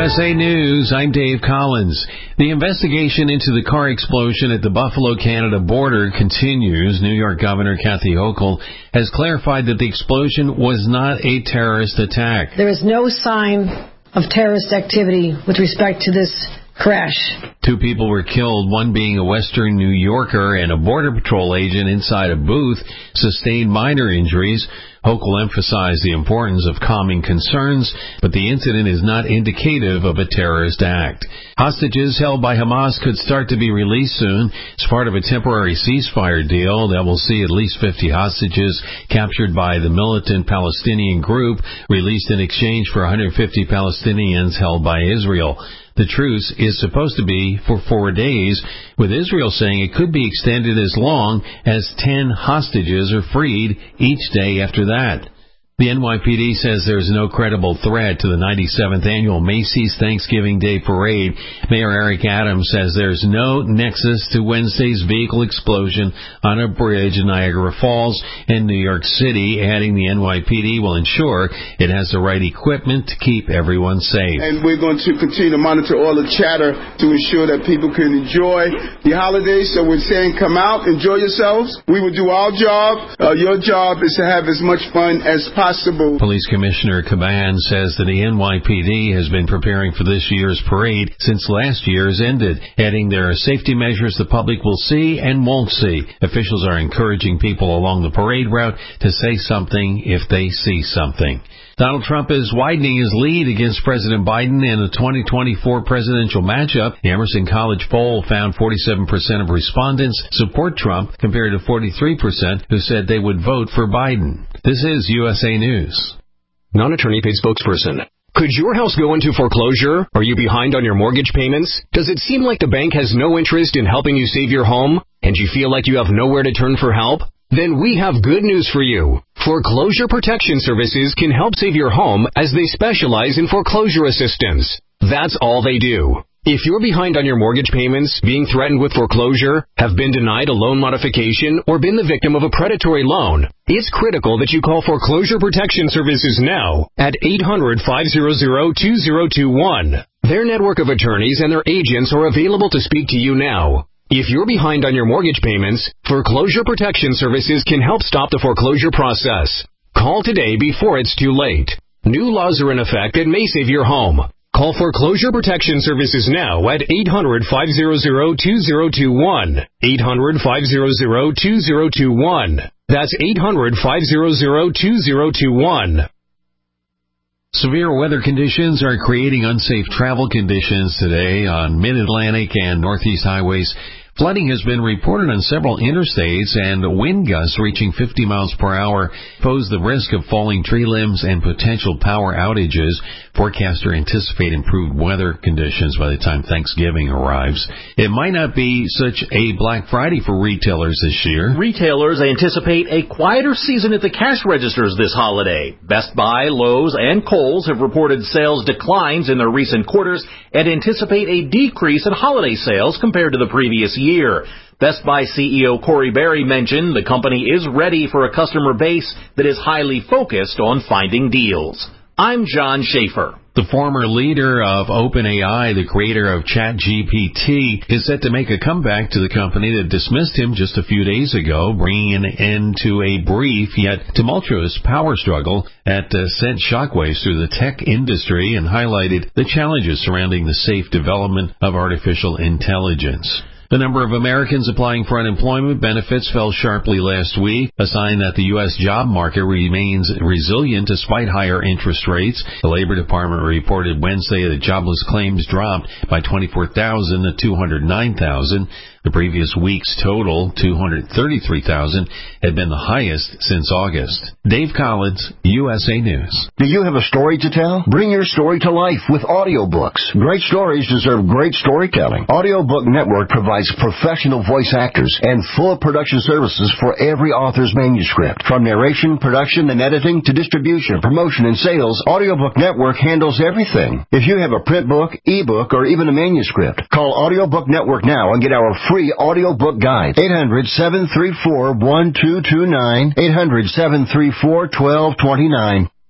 USA News, I'm Dave Collins. The investigation into the car explosion at the Buffalo, Canada border continues. New York Governor Kathy Hochul has clarified that the explosion was not a terrorist attack. There is no sign of terrorist activity with respect to this crash. 2 people were killed, one being a Western New Yorker and a Border Patrol agent inside a booth sustained minor injuries. Hochul emphasized the importance of calming concerns, but the incident is not indicative of a terrorist act. Hostages held by Hamas could start to be released soon as part of a temporary ceasefire deal that will see at least 50 hostages captured by the militant Palestinian group released in exchange for 150 Palestinians held by Israel. The truce is supposed to be for 4 days, with Israel saying it could be extended as long as 10 hostages are freed each day after that. The NYPD says there is no credible threat to the 97th annual Macy's Thanksgiving Day Parade. Mayor Eric Adams says there's no nexus to Wednesday's vehicle explosion on a bridge in Niagara Falls in New York City, adding the NYPD will ensure it has the right equipment to keep everyone safe. And we're going to continue to monitor all the chatter to ensure that people can enjoy the holidays. So we're saying come out, enjoy yourselves. We will do our job. Your job is to have as much fun as possible. Police Commissioner Caban says that the NYPD has been preparing for this year's parade since last year's ended, adding there are safety measures the public will see and won't see. Officials are encouraging people along the parade route to say something if they see something. Donald Trump is widening his lead against President Biden in the 2024 presidential matchup. The Emerson College poll found 47% of respondents support Trump compared to 43% who said they would vote for Biden. This is USA News. Non-attorney paid spokesperson. Could your house go into foreclosure? Are you behind on your mortgage payments? Does it seem like the bank has no interest in helping you save your home? And you feel like you have nowhere to turn for help? Then we have good news for you. Foreclosure Protection Services can help save your home as they specialize in foreclosure assistance. That's all they do. If you're behind on your mortgage payments, being threatened with foreclosure, have been denied a loan modification, or been the victim of a predatory loan, it's critical that you call Foreclosure Protection Services now at 800-500-2021. Their network of attorneys and their agents are available to speak to you now. If you're behind on your mortgage payments, Foreclosure Protection Services can help stop the foreclosure process. Call today before it's too late. New laws are in effect that may save your home. Call Foreclosure Protection Services now at 800-500-2021. 800-500-2021. That's 800-500-2021. Severe weather conditions are creating unsafe travel conditions today on Mid-Atlantic and Northeast highways. Flooding has been reported on several interstates, and wind gusts reaching 50 miles per hour pose the risk of falling tree limbs and potential power outages. Forecasters anticipate improved weather conditions by the time Thanksgiving arrives. It might not be such a Black Friday for retailers this year. Retailers anticipate a quieter season at the cash registers this holiday. Best Buy, Lowe's, and Kohl's have reported sales declines in their recent quarters and anticipate a decrease in holiday sales compared to the previous year. Best Buy CEO Corey Berry mentioned the company is ready for a customer base that is highly focused on finding deals. I'm John Schaefer. The former leader of OpenAI, the creator of ChatGPT, is set to make a comeback to the company that dismissed him just a few days ago, bringing an end to a brief yet tumultuous power struggle that sent shockwaves through the tech industry and highlighted the challenges surrounding the safe development of artificial intelligence. The number of Americans applying for unemployment benefits fell sharply last week, a sign that the U.S. job market remains resilient despite higher interest rates. The Labor Department reported Wednesday that jobless claims dropped by 24,000 to 209,000. The previous week's total, 233,000, had been the highest since August. Dave Collins, USA News. Do you have a story to tell? Bring your story to life with audiobooks. Great stories deserve great storytelling. Audiobook Network provides professional voice actors and full production services for every author's manuscript. From narration, production, and editing to distribution, promotion, and sales, Audiobook Network handles everything. If you have a print book, ebook, or even a manuscript, call Audiobook Network now and get our free audiobook guide. 800-734-1229. 800-734-1229.